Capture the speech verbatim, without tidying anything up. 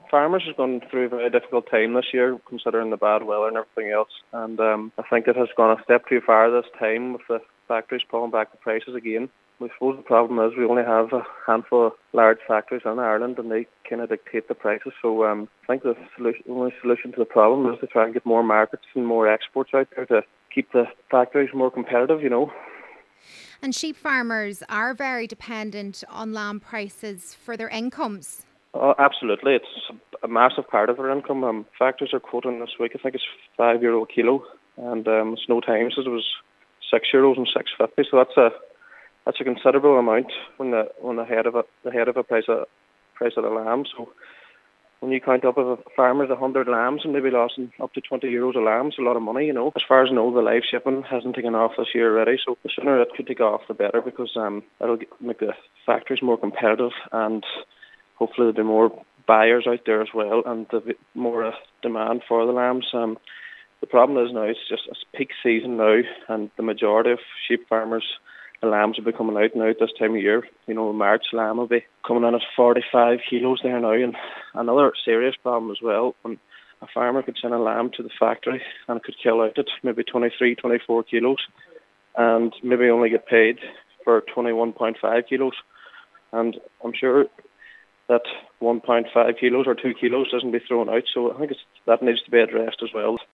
farmers are going through a very difficult time this year, considering the bad weather and everything else. And um, I think it has gone a step too far this time with the factories pulling back the prices again. I suppose the problem is we only have a handful of large factories in Ireland, and they kind of dictate the prices. So um, I think the solution, only solution to the problem is to try and get more markets and more exports out there to keep the factories more competitive, you know. And sheep farmers are very dependent on lamb prices for their incomes. Oh, absolutely. It's a massive part of their income. Um, factories are quoting this week, I think it's five euro a kilo, and um, it's no time since it was six euros and six fifty. So that's a that's a considerable amount when the when the head of a the head of a price of price of the lamb. So when you count up if a farmer's a hundred lambs and maybe losing up to twenty euros a lamb, it's a lot of money, you know. As far as I know, the live shipping hasn't taken off this year already, so the sooner it could take off, the better, because um it'll get, make the factories more competitive, and hopefully there'll be more buyers out there as well, and there'll be more uh, demand for the lambs. Um, the problem is now it's just it's peak season now, and the majority of sheep farmers, the lambs will be coming out now at this time of year. You know, March lamb will be coming in at forty-five kilos there now. And another serious problem as well, when a farmer could send a lamb to the factory and could kill out at maybe twenty-three, twenty-four kilos, and maybe only get paid for twenty-one point five kilos. And I'm sure that one point five kilos or two kilos doesn't be thrown out. So I think it's, that needs to be addressed as well.